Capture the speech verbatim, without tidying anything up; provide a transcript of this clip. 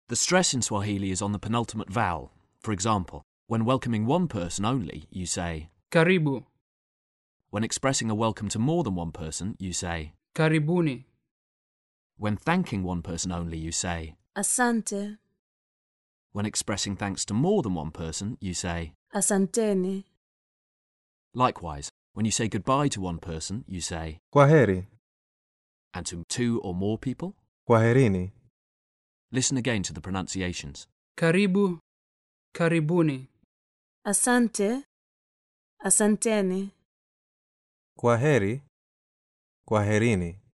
The stress in Swahili is on the penultimate vowel. For example, when welcoming one person only, you say Karibu. When expressing a welcome to more than one person, you say Karibuni. When thanking one person only, you say Asante. When expressing thanks to more than one person, you say Asanteni. Likewise, when you say goodbye to one person, you say Kwaheri. and to two or more people. Kwaherini. Listen again to the pronunciations. Karibu. Karibuni. Asante. Asanteni. Kwaheri. Kwaherini.